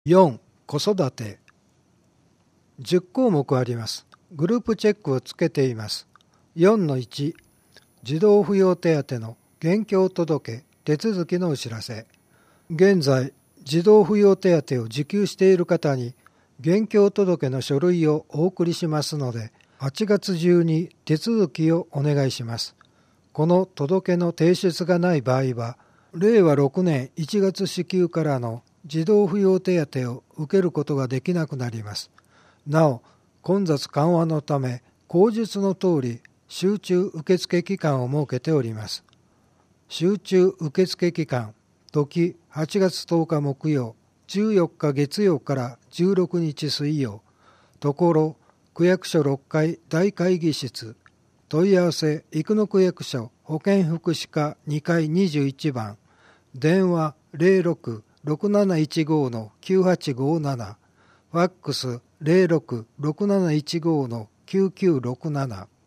4. 子育て。10項目あります。グループチェックをつけています。4-1 児童扶養手当の現況届手続きのお知らせ。現在児童扶養手当を受給している方に現況届の書類をお送りしますので、8月中に手続きをお願いします。この届の提出がない場合は、令和6年1月支給からの児童扶養手当を受けることができなくなります。なお、混雑緩和のため、後述の通り集中受付期間を設けております。集中受付期間、時8月10日木曜、14日月曜から16日水曜、ところ区役所6階大会議室、問い合わせ生野区役所保健福祉課2階21番、電話06-6715-9857、ファックス06-6715-9967